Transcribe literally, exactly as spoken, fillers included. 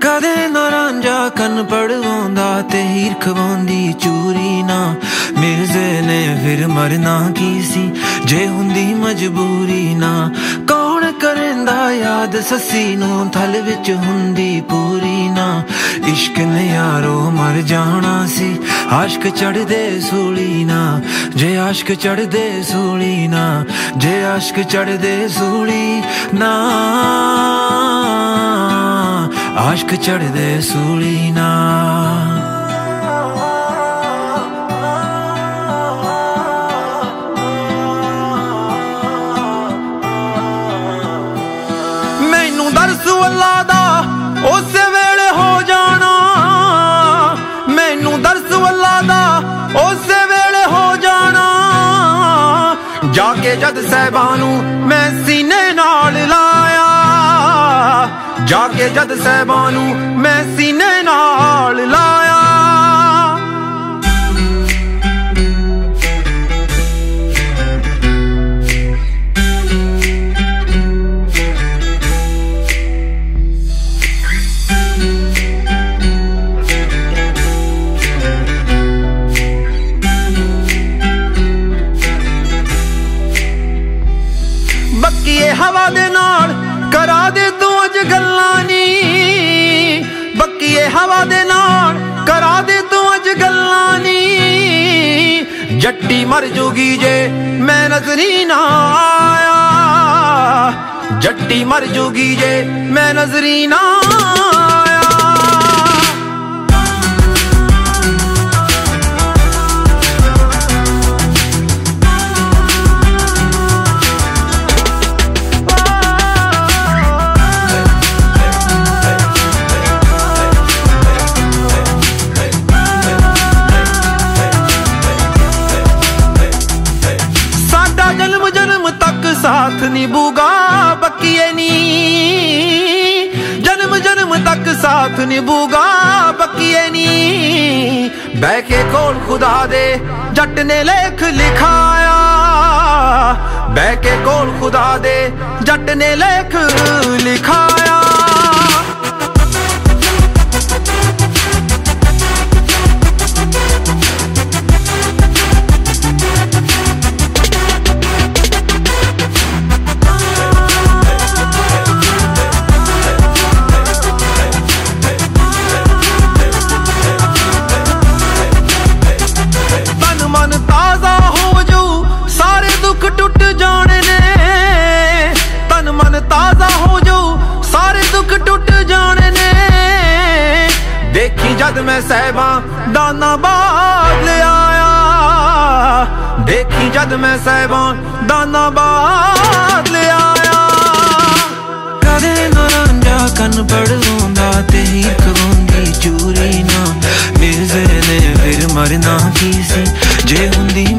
कदे ना रांझा कन पड़वांदा ते हीर खवांदी चूरी ना। मिर्जे ने फिर मरना की सी जे हुंदी मजबूरी ना। कौन करेंदा याद ससी नूं थल विच हुंदी पूरी ना। इश्क ने यारो मर जाना सी आश्क चढ़दे सूली ना। जे आश्क चढ़दे सूली ना, जे आश्क चढ़दे सूली ना, आश्क चढ़दे सूली ना। मैनू दरस अल्लाह दा उस वेले हो जाना। मैनू दरस अल्लाह दा उस वेले हो जाना। जाके जद साहिबानू मैं सीने नाल लाया। जाके जद साहिबानू मैं सीने नाल लाया। बक्कीए हवा दे नाल करा दे तू अज गल्लां नी। बक्कीए हवा दे नाल करा दे तू अज गल्लां नी। जट्टी मर जूगी जे मैं नजरी ना आया। जट्टी मर जूगी जे मैं नजरी ना आया। जन्म जन्म तक साथ निभूगा बक्कीए नी। जन्म जन्म तक साथ निभूगा बक्कीए नी। बह के कोल खुदा दे जट ने लेख लिखाया। बह के कोल खुदा दे जट ने लेख लिखाया। टुट जाने ने तन मन ताजा हो जाऊ सारे दुख टुट जाने ने। देखी जद मैं साहिबा दाना बाद ले आया। देखी जद मैं साहिबा दाना बाद ले आया। कदे ना रांझा कन पड़वांदा ते हीर खवांदी चूरी ना। मिर्जे ने फिर मरना की सी जे हुंदी